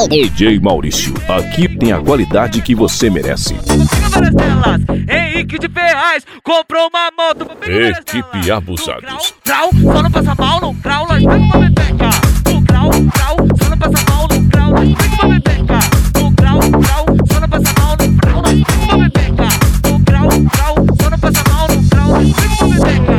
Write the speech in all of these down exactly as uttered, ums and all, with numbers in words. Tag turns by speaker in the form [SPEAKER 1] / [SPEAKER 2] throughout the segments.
[SPEAKER 1] D J Maurício, aqui tem a qualidade que você merece.
[SPEAKER 2] Henrique de Ferraz comprou uma moto.
[SPEAKER 1] Equipe Abusados.
[SPEAKER 2] Grau, só não passa mal no grau, nós pega uma bebeca. No grau, grau, só não passa mal no grau, nós pega uma bebeca. No grau, grau, só não passa mal no grau, nós pega uma bebeca. No grau, grau, só não passa mal no grau, nós pega uma bebeca.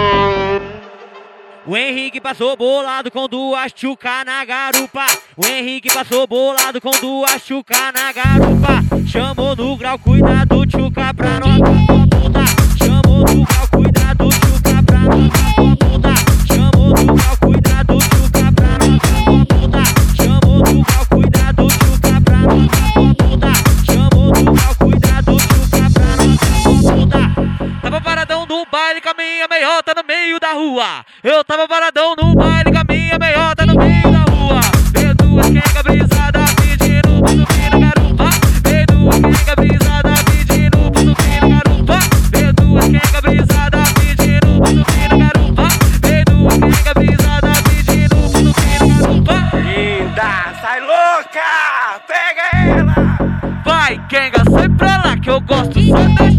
[SPEAKER 2] O Henrique passou bolado com duas tchuca na garupa. O Henrique passou bolado com duas tchuca na garupa. Chamou no grau, cuidado, tchuca pra nós puta. Chamou no grau, cuidado, tchuca pra nós puta. Chamou no grau, cuidado, tchuca pra nós puta. Chamou no grau, cuidado, tchuca pra nós puta. Chamou no grau, cuidado, tchuca pra nós puta. Tava paradão no baile com a minha meiota no meio da rua. Eu tava paradão no baile com a minha meiota no meio da rua. Veio duas quenga brisada pedindo pra subir na garupa. Veio duas quenga brisada pedindo pra subir na garupa. Veio duas quenga brisada pedindo pra subir na garupa. Veio duas quenga brisada pedindo pra subir na garupa.
[SPEAKER 3] Linda, sai louca, pega ela.
[SPEAKER 2] Vai, quenga, sai pra lá que eu gosto só dela.